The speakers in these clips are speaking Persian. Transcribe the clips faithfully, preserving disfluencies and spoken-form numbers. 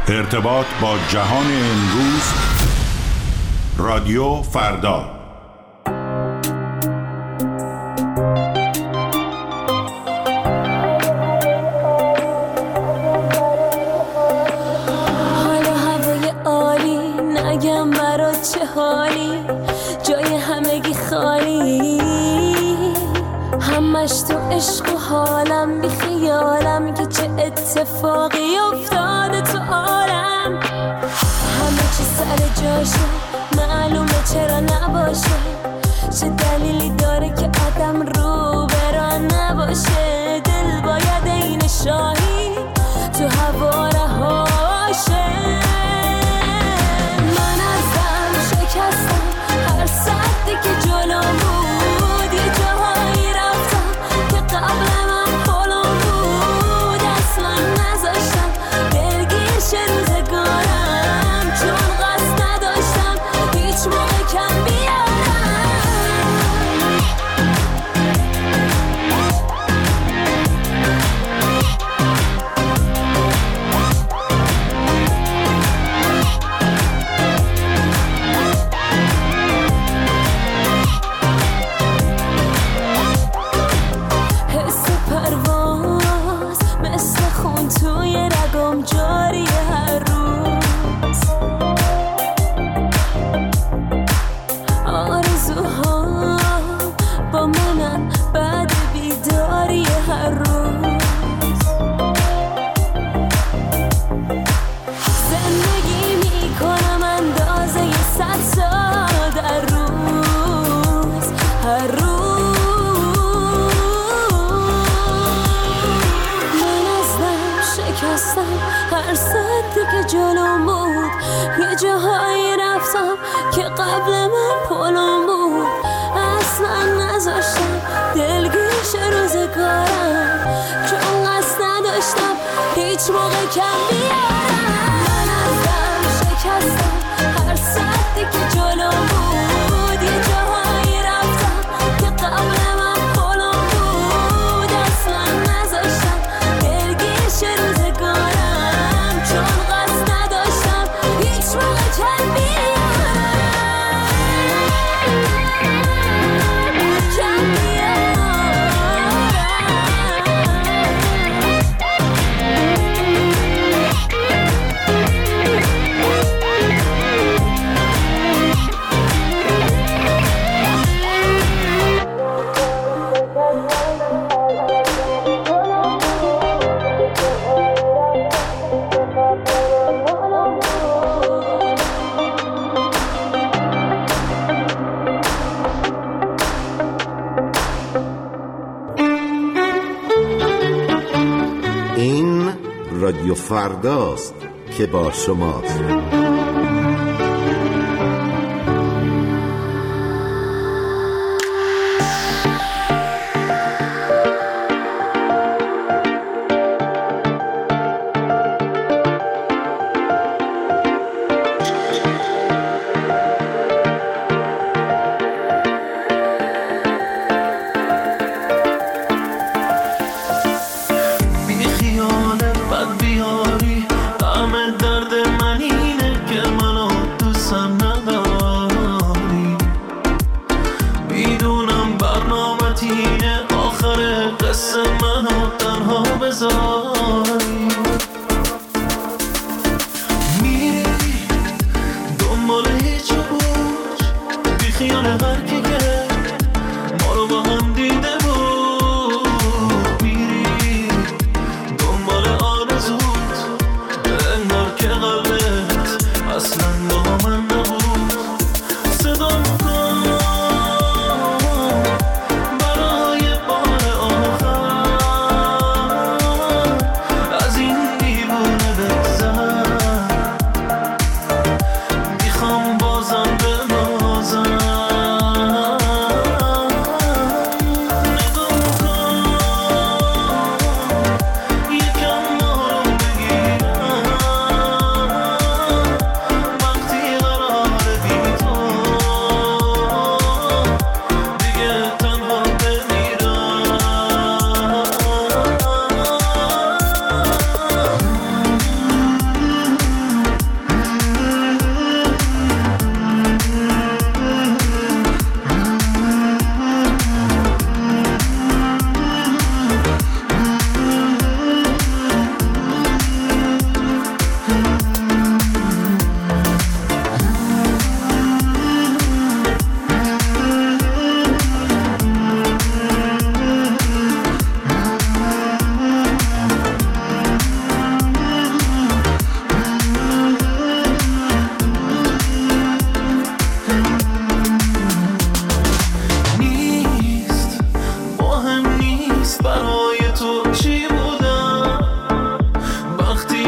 ارتباط با جهان امروز، رادیو فردا. حالا هوای عالی، نگم برات چه حالی، جای همگی خالی، همش تو عشق و حالم، بی خیالم که چه اتفاقی افتاده تو عالم. همه چی سر جاشه، معلومه چرا نباشه، چه دلیلی داره که آدم رو برا نباشه. دل باید این شاهی تو هوا رهاشه. من ازم شکستم هر سدی که جلوم بود، یه جاهایی رفتم که قبل من پلم بود. اصلا نذاشتم دلگیر شه روزگارم، چون قصد نداشتم هیچ موقع کم بیارم. حس پرواز مثل خون توی رگم جاری هر روز. آرزوها با منن بعد بیداری هر روز. زندگی میکنم اندازه صد سال در روز، هر روز. من ازم شکستم هر سدی که جلوم بود، یه جاهایی رفتم که قبل من پلم بود. اصلا نذاشتم دلگیر شه روزگارم، چون قصد نداشتم هیچ موقع کم بیارم. من ازم شکستم هر سدی که جلوم بود، یه جاهایی رفتم که قبل من پلم بود. اصلا نذاشتم دلگیر شه روزگارم، چون قصد نداشتم هیچ موقع کم بیارم. کم بیارم. این رادیو فرداست که با شماست. بی خیالت بد بیاری، همه درد من اینه که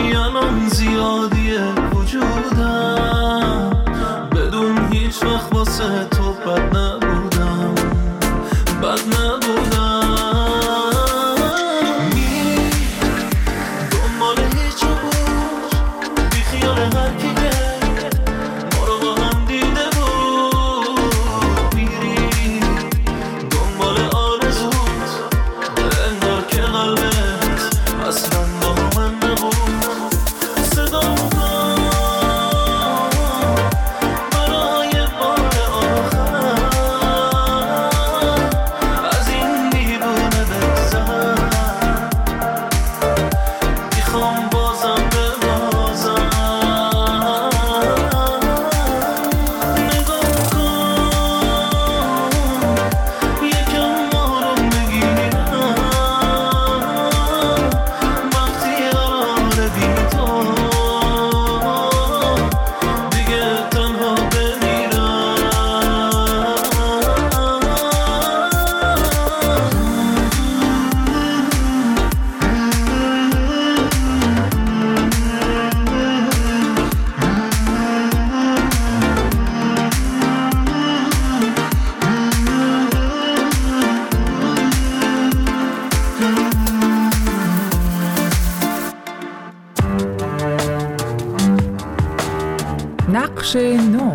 ولی الان زیادیه وجودم، بدون هیچ وقت واسه تو بد نبودم، بد نبودم. میری دنبال هیچ بود، بی خیال هر کی که ما رو با هم دیده بود. میری دنبال آرزوت، انگار که قلبت اصلا با من نبود. صدا کن برای بار آخر، از این دیوونه بگذر. میخوام بازم ببازم. نگاه کن یکم آروم بگیرم، وقتی قراره بی تو دیگه تنها بمیرم. نقش نو.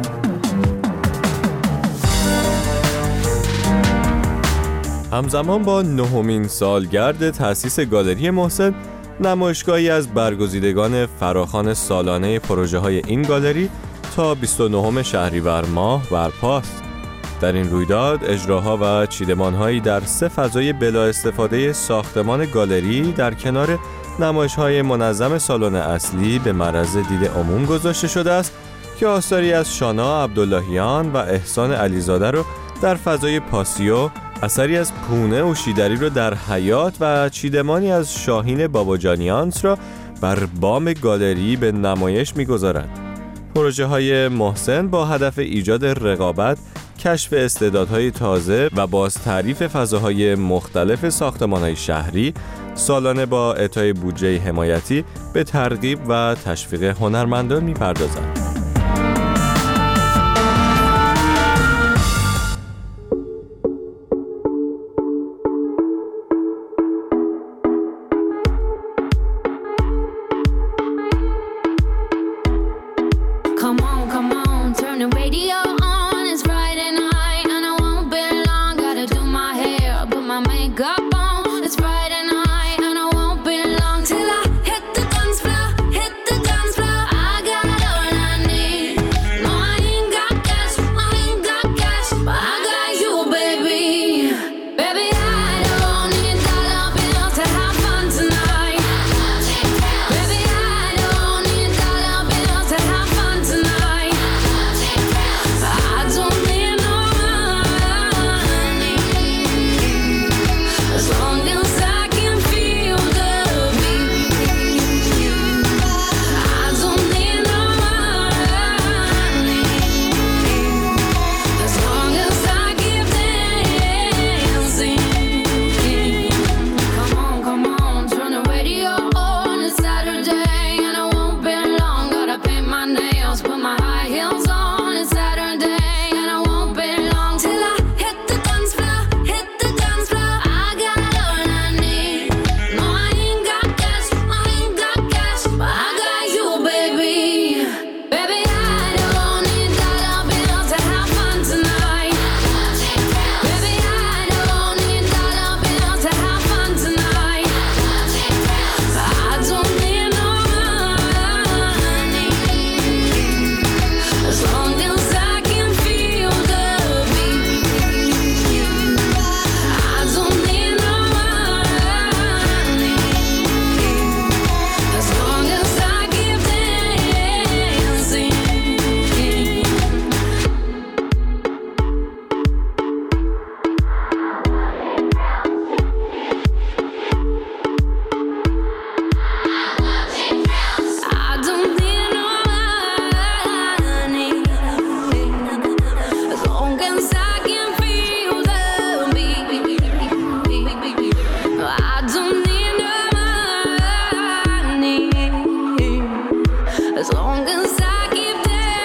همزمان با نهمین سالگرد تأسیس گالری محسن، نمایشگاهی از برگزیدگان فراخوان سالانه پروژه های این گالری تا بیست و نهم شهریور ماه برپاست. در این رویداد اجراها و چیدمانهایی در سه فضای بلا استفاده ساختمان گالری در کنار نمایش‌های منظم سالن اصلی به معرض دید عموم گذاشته شده است که آثاری از شانا عبداللهیان و احسان علیزاده رو در فضای پاسیو، اثری از پونه اوشیدری رو در حیاط و چیدمانی از شاهین باباجانیانس را بر بام گالری به نمایش می‌گذارد. پروژه های محسن با هدف ایجاد رقابت، کشف استعدادهای تازه و باز تعریف فضاهای مختلف ساختمان‌های شهری، سالانه با اعطای بودجه حمایتی به ترغیب و تشویق هنرمندان می‌پردازند. Come on, come on, turn the radio on. It's Friday night and I won't be long. Gotta do my hair, put my makeup on. It's Friday night and I won't be long till I hit the dance floor, hit the dance floor. I got all I need. as long as I keep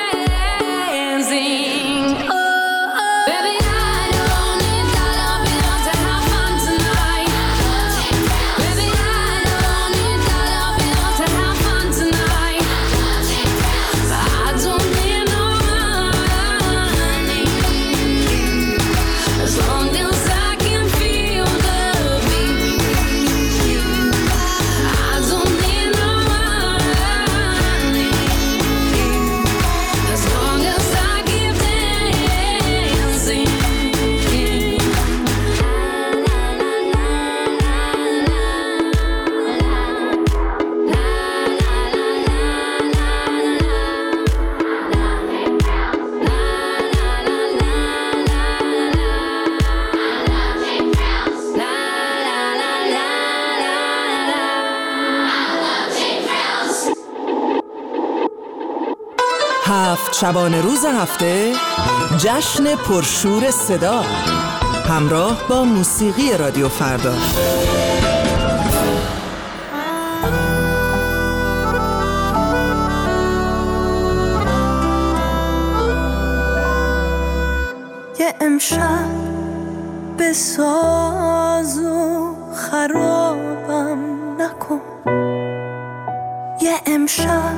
dancing. Oh, oh. Baby, I don't need dollar bills to have fun tonight. Baby, I don't need dollar bills to have fun tonight. I don't need no money as long as I can feel the beat. I don't need no money as long as I keep dancing. هفت شبانه روز هفته جشن پرشور صدا همراه با موسیقی رادیو فردا. یه امشب به ساز و خرابم نکن، یه امشب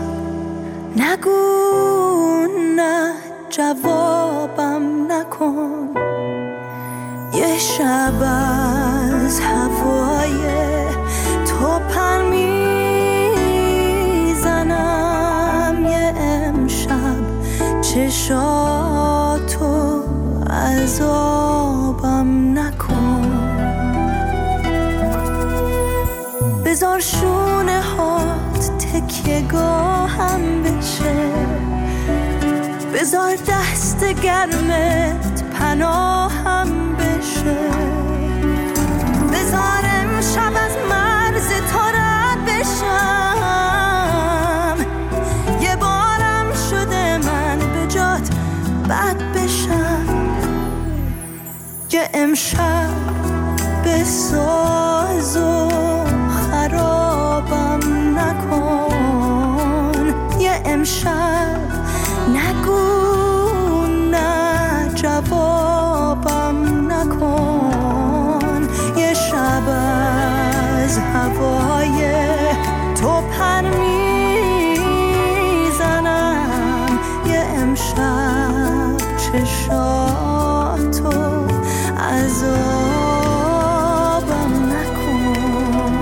نگو نه جوابم نکن، یه شب از هوای تو پر میزنم، یه امشب چشاتو عذابم نکن، بذار شونه هات تکیه گاهم بشه، بذار دست گرمت پناهم بشه، بذار امشب از مرز تو رد بشم، یه بارم شده من به جات بد بشم، یه امشب به ساز و خرابم نکن، یه امشب نگو نه جوابم نکن، یه شب از هوای تو پر میزنم، یه امشب چشاتو عذابم نکن.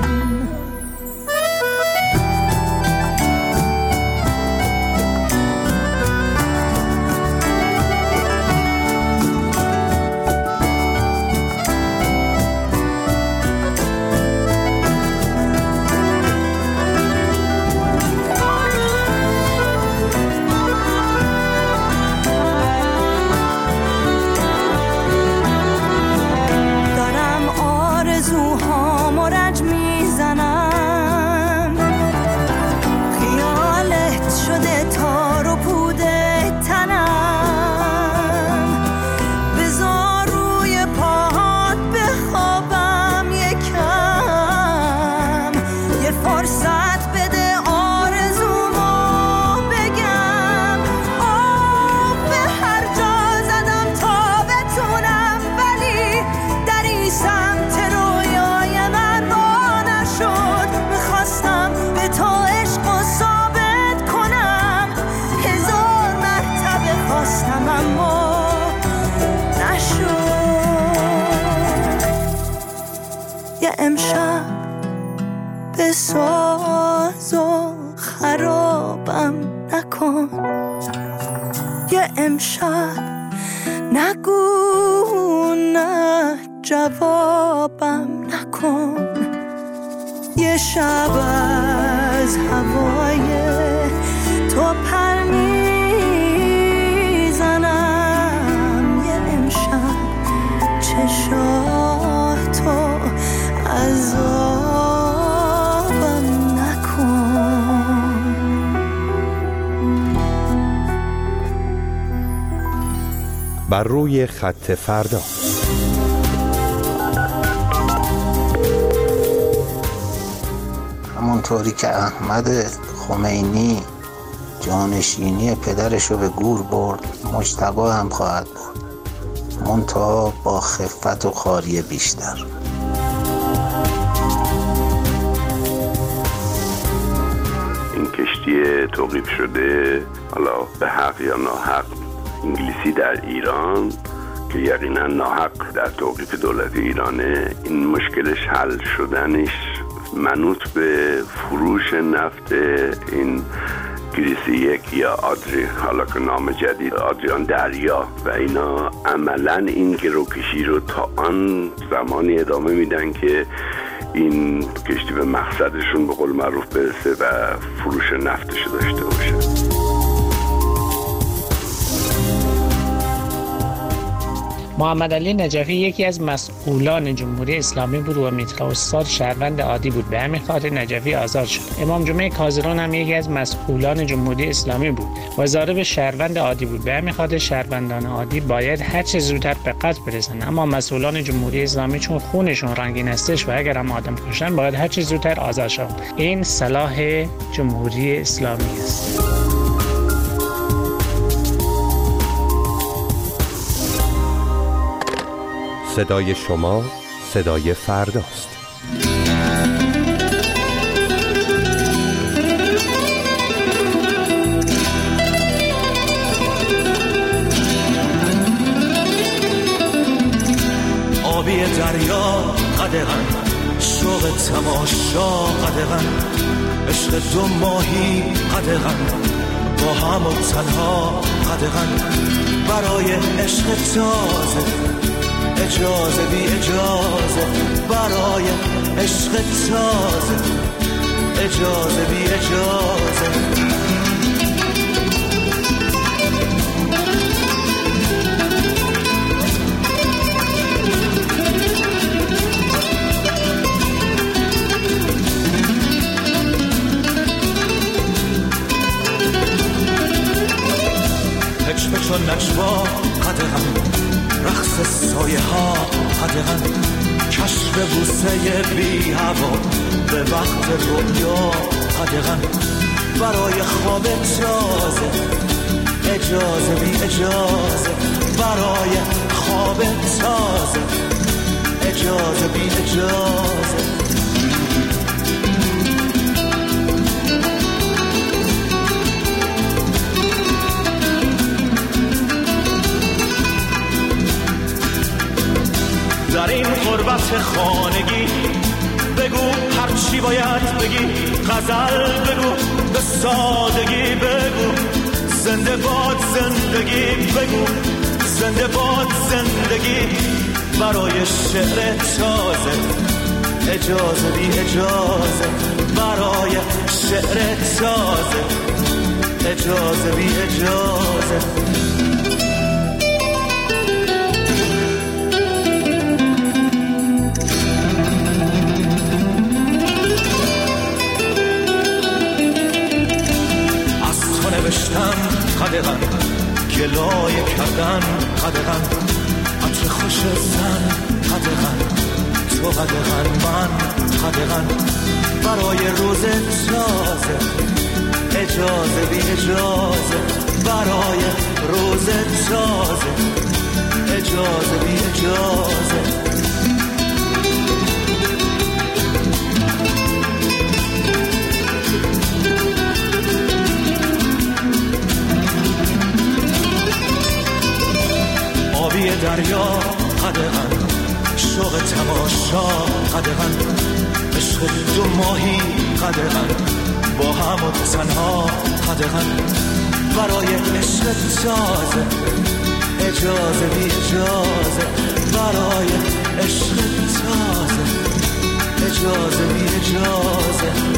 امشب به ساز و خرابم نکن، یه امشب نگو نه جوابم نکن، یه شب از هوای تو پر میزنم، یه امشب چشاتو عذابم نکن. بر روی خط فردا. همونطوری که احمد خمینی جانشینی پدرش رو به گور برد، مجتبی هم خواهد برد، منتها با خفت و خواری بیشتر. این کشتی توقیف شده، حالا به حق یا ناحق، انگلیسی در ایران که یقینا ناحق در توقیف دولت ایرانه، این مشکلش حل شدنش منوط به فروش نفت این گریسی یک یا آدری، حالا که نام جدید آدریان دریا، و اینا عملا این گروکشی رو تا آن زمانی ادامه میدن که این کشتی به مقصدشون به قول معروف برسه و فروش نفتش داشته باشه. محمد علی نجفی یکی از مسئولان جمهوری اسلامی بود و میترا استاد شهروند عادی بود، به همین خاطر نجفی آزاد شد. امام جمعه کاظران هم یکی از مسئولان جمهوری اسلامی بود و ضارب شهروند عادی بود، به همین خاطر شهروندان عادی باید هر چه زودتر به قتل برسن، اما مسئولان جمهوری اسلامی چون خونشون رنگین استش و اگر هم آدم کشن باید هر چه زودتر آزاد شوند. این صلاح جمهوری اسلامی است. صدای شما صدای فرداست. آبی دریا قدغن، شوق تماشا قدغن، عشق دو ماهی قدغن، با هم و تنها قدغن، برای عشق تازه اجازه بی اجازه، برای عشق تازه اجازه بی اجازه. پچ پچ و نجوا قدغن، رقص سایه ها قدغن، کشف بوسه بی هوا به وقت رویا قدغن، برای خواب تازه اجازه بی اجازه، برای خواب تازه اجازه بی اجازه. در این غربت خانگی بگو هر چی باید بگی، غزل بگو به سادگی بگو، زنده باد زندگی بگو، زنده باد زندگی، برای شعر تازه اجازه بی اجازه، برای شعر تازه اجازه بی اجازه. نوشتم قدغن، گلایه کردن قدغن، عطر خوش زن قدغن، تو قدغن من قدغن، برای روز تازه اجازه بی اجازه، برای روز تازه اجازه بی اجازه. آبی دریا قدغن، شوق تماشا قدغن، عشق دو ماهی قدغن، با هم و تنها قدغن، برای عشق تازه اجازه بی اجازه، برای عشق تازه اجازه بی اجازه.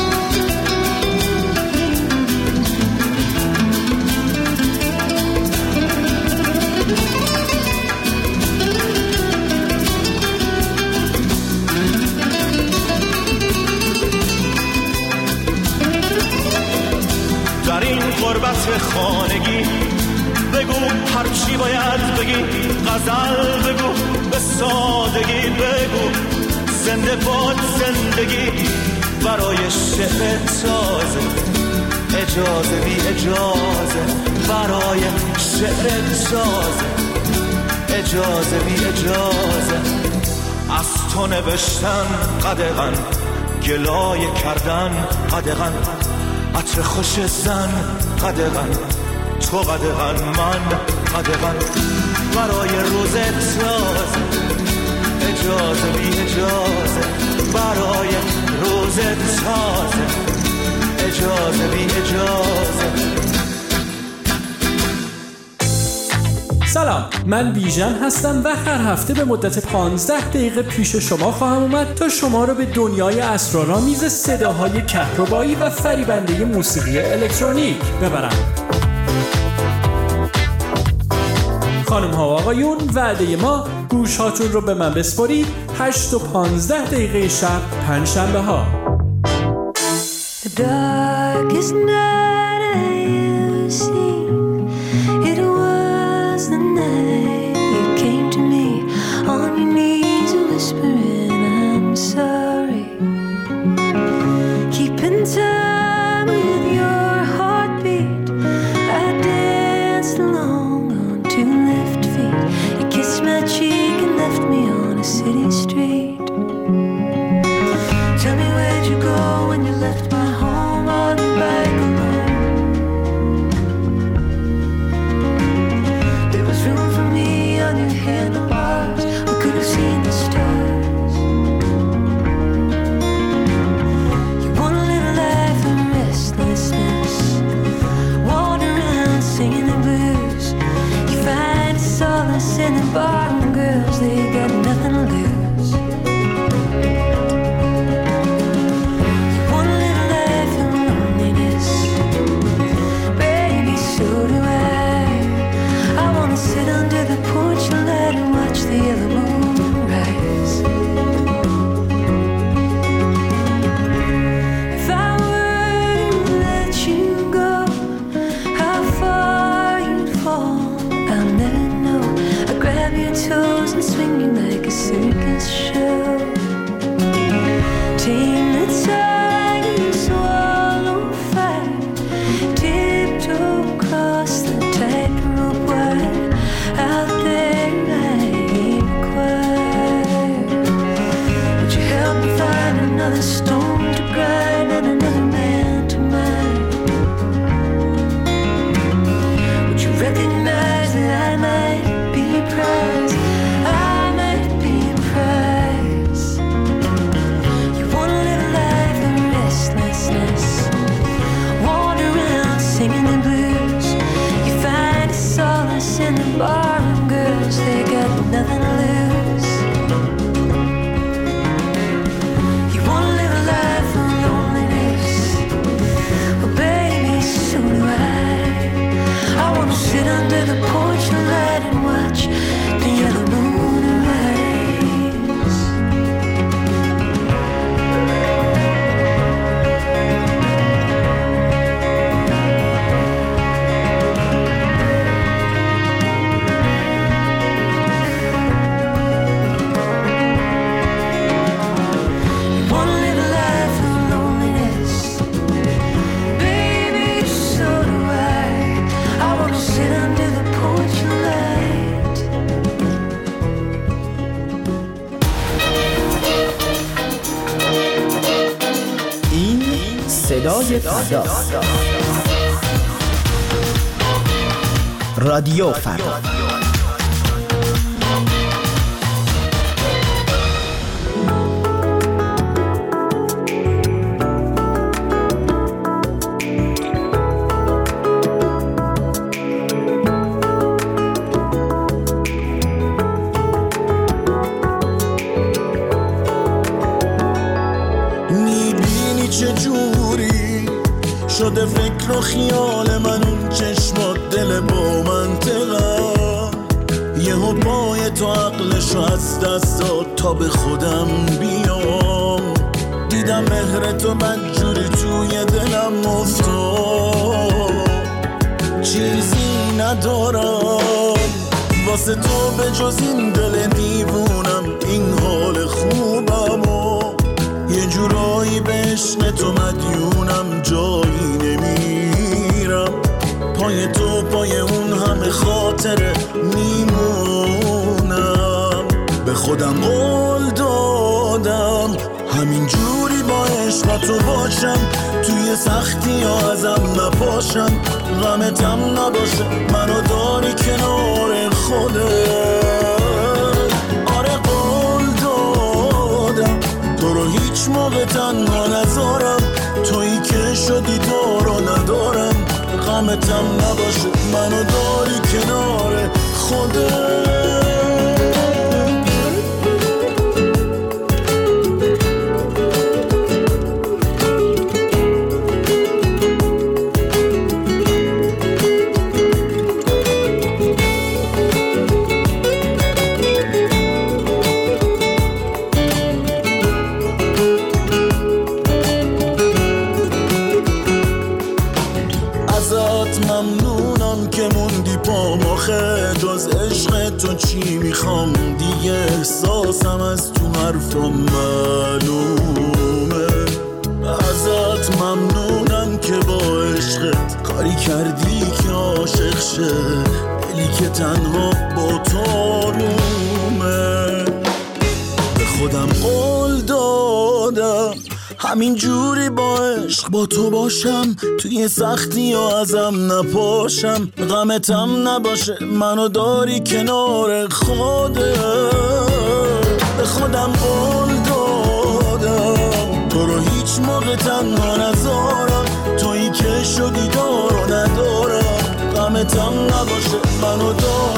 در این غربت خانگی بگو هر چی باید بگی، غزل بگو به سادگی بگو، زنده باد زندگی، برای شعر تازه اجازه بی اجازه برای شعر تازه، اجازه بی اجازه از تو نوشتن قدغن، گلایه کردن قدغن، عطر خوش زن قدغن، تو قدغن من قدغن برای روز تازه، اجازه بی اجازه برای روز تازه، اجازه بی اجازه. سلام، من بیژن هستم و هر هفته به مدت پانزده دقیقه پیش شما خواهم اومد تا شما رو به دنیای اسرارآمیز صداهای کهربایی و فریبنده موسیقی الکترونیک ببرم. خانم ها و آقایون، وعده ما گوش هاتون رو به من بسپارید. هشت و پانزده دقیقه شب پنج شنبه ها. The darkest night I ever seen, it was the night you came to me on your knees whispering I'm sorry, keeping time with your heartbeat. I danced along on two left feet. You kissed my cheek and left me on a city street. Tell me where'd you go when you left my home on the bike alone? There was room for me on your handlebars. We could have seen the stars. You want a little life of restlessness, wander around singing the blues. You find solace in the bottom girls, they got nothing to lose. Sit under the porch light and watch the yellow moon rise. If I were to let you go, how far you'd fall, I'll never know. I'd grab your toes and swing you like a circus show. Tame the tiger, swallow fire, tiptoe across the tightrope wire. Out there I inquire, would you help me find another stone to grind and another man to mine? Would you recognize that I might be a prize? I might be a prize. You want a little life of restlessness, wander around singing the blues. You find solace in the bar, they got nothing to lose. You wanna live a life of loneliness? Well, baby, so do I. I wanna sit under the porch light and watch the yellow moon rise. صدای فردا، رادیو فردا. شده فکر و خیال من اون چشمات دل با منطقه، یهو پای تو عقلشو از دست داد تا به خودم بیام. دیدم مهر تو بدجوری توی دلم افتاد، چیزی ندارم واسه تو به جز این دل دیوونم، این حال خوبم و یه جورایی به عشق تو مدیونم، جایی نمیمونم. پای تو پای اون همه خاطره میمونم. به خودم قول دادم همین جوری با عشق تو باشم، توی سختی ها ازم نپاشم، غمتم نباشه منو داری کنار خودت. آره قول دادم تو رو هیچ موقع تنها نذارم، تویی که شدی تو رو ندارم، غمتم نباشه منو داری کنار خودت. ممنونم که موندی پا مخه، جز عشق تو چی میخوام دیگه، احساسم از تو حرفم معلومه. ازت ممنونم که با عشقت کاری کردی که عاشق شه، دلی که تنها با تو آرومه. به خودم قول دادم همین جوری با عشق با تو باشم، توی سختی ها ازم نپاشم، غمتم نباشه منو داری کنار خودت. به خودم قول دادم تو رو هیچ موقع تنها نذارم، تویی که شدی دارو ندارم، غمتم نباشه منو داری